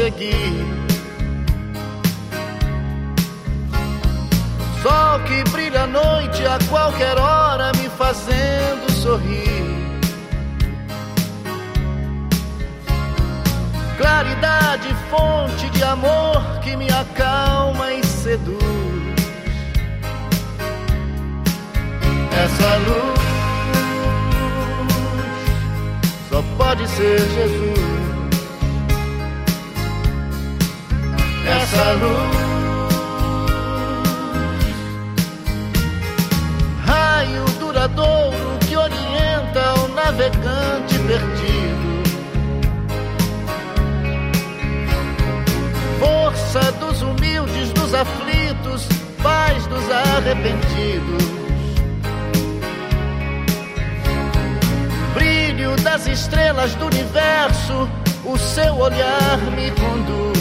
seguir. Sol que brilha à noite a qualquer hora, me fazendo sorrir. Claridade, fonte de amor que me acalma e seduz. Essa luz só pode ser Jesus. Essa luz, raio duradouro que orienta o navegante perdido. Força dos humildes, dos aflitos, paz dos arrependidos. Brilho das estrelas do universo, o seu olhar me conduz.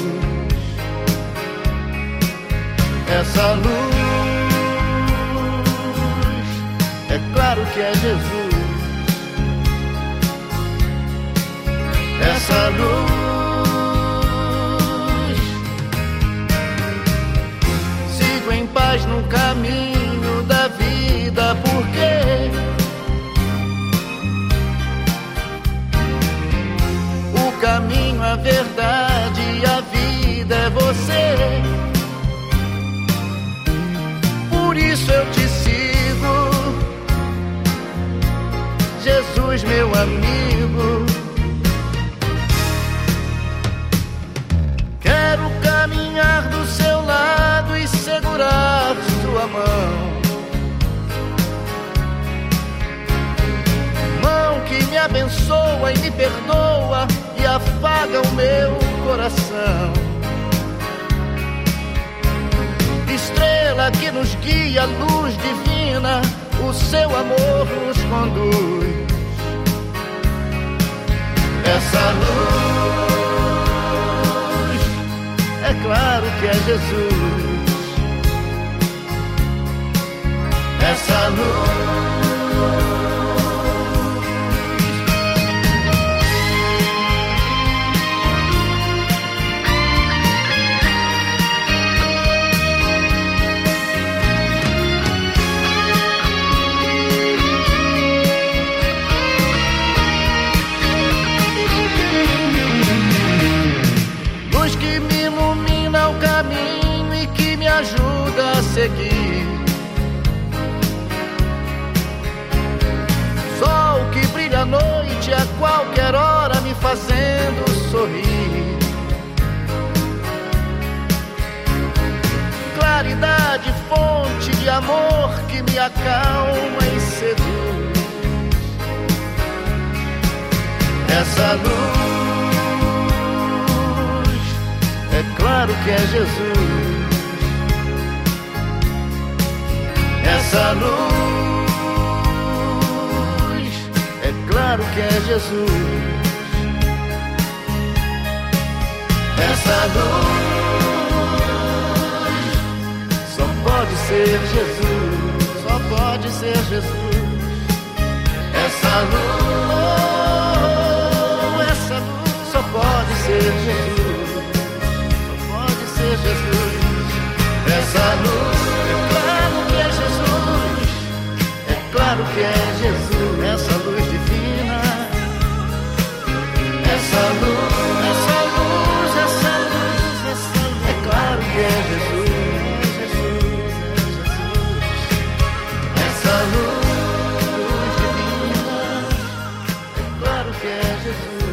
Essa luz, é claro que é Jesus. Essa luz, sigo em paz no caminho da vida, porque o caminho, a verdade e a vida é você. Por isso eu te sigo, Jesus, meu amigo. Quero caminhar do seu lado e segurar sua mão. Mão que me abençoa e me perdoa e afaga o meu coração. Estrela que nos guia, luz divina, o seu amor nos conduz. Essa luz, é claro que é Jesus. Essa luz, que me ilumina o caminho e que me ajuda a seguir. Sol que brilha à noite a qualquer hora, me fazendo sorrir. Claridade, fonte de amor que me acalma e seduz. Essa luz, é claro que é Jesus. Essa luz, é claro que é Jesus. Essa luz, só pode ser Jesus. Só pode ser Jesus. Essa luz, só pode ser Jesus. Jesus, essa luz, é claro que é Jesus. É claro que é Jesus, essa luz divina. Essa luz, essa luz, essa luz, essa luz, é claro que é Jesus. Essa luz divina, é claro que é Jesus.